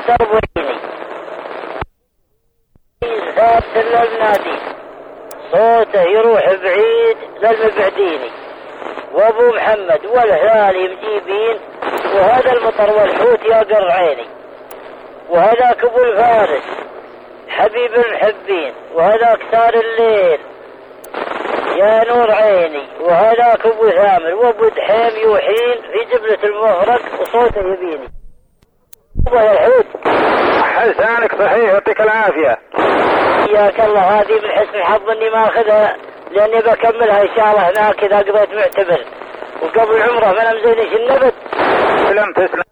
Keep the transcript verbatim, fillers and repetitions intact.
تربيني ثابت للنادي صوته يروح بعيد للمبعديني وابو محمد والهلالي مجيبين وهذا المطر والحوت يقر عيني وهذاك ابو الفارس حبيب المحبين وهذاك سار الليل يا نور عيني وهذاك ابو ثامر وابو دحيم يوحين في جبلة المفرق وصوته يبيني ابو الحوت حسانك صحيح يعطيك العافية. حياك الله. هذه من حسن حظ اني ما اخذها لاني بكملها ان شاء الله هناك اذا قضيت معتبر وقبل عمره ما انا مزينش النبت. تسلم تسلم.